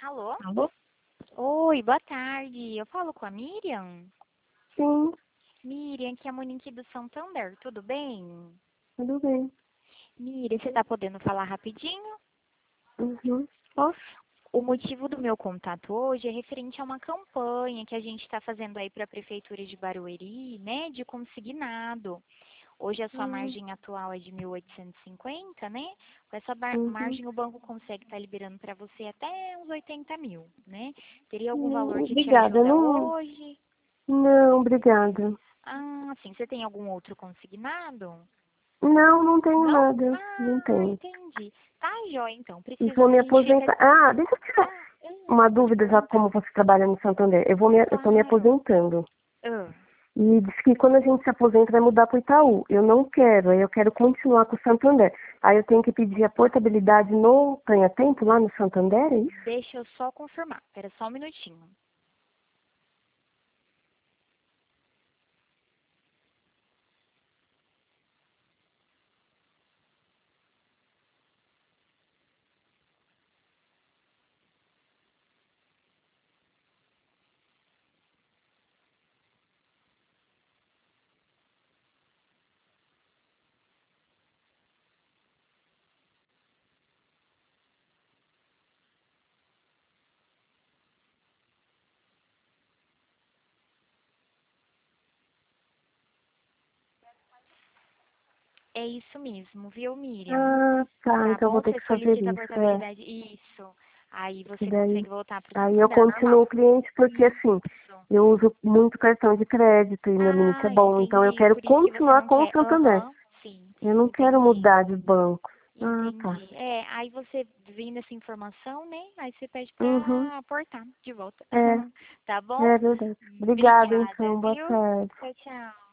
Alô? Alô? Oi, boa tarde. Eu falo com a Miriam? Sim, Miriam, aqui é a Monique do Santander, tudo bem? tudo bem. Miriam, você tá podendo falar rapidinho? Uhum. Posso? O motivo do meu contato hoje é referente a uma campanha que a gente está fazendo aí para a Prefeitura de Barueri, né, de consignado. Hoje a sua Uhum. margem atual é de 1.850, né? Com essa Uhum. margem o banco consegue estar liberando para você até uns 80 mil, né? Teria algum valor que te Obrigada. ajuda Não, hoje? não, obrigada. Ah, sim. Você tem algum outro consignado? Não, não tenho Não? nada. Não Ah, tenho. entendi. Tá, joia, então. E vou Precisando, me a gente fica... aposentar. Ah, deixa eu tirar Ah, uma pode dúvida já perguntar. como você trabalha no Santander. Eu tô me Claro. aposentando. Ah, E diz que quando a gente se aposenta vai mudar para o Itaú. Eu não quero, aí eu quero continuar com o Santander. Aí eu tenho que pedir a portabilidade no Ganha-Tempo lá no Santander, é isso? deixa eu só confirmar. Espera só um minutinho. É isso mesmo, viu, Miriam? Ah, tá. Tá Então eu bom? vou ter Você que fazer solicita a isso. É. portabilidade. Isso. Aí E você daí, consegue voltar para o aí eu Santander normal. continuo cliente porque assim, Isso. eu uso muito cartão de crédito e meu limite é Ah, bom, então eu entendi. quero Por isso que você continuar não com o quer. Santander. Aham, sim. Eu não quero Entendi. mudar de banco. Ah, tá. Entendi. É, aí você vendo essa informação, né? Aí você pede Uhum. pra aportar de volta. É, Tá bom? é verdade. Obrigada, Obrigada, então. Boa viu? tarde. Tchau, tchau.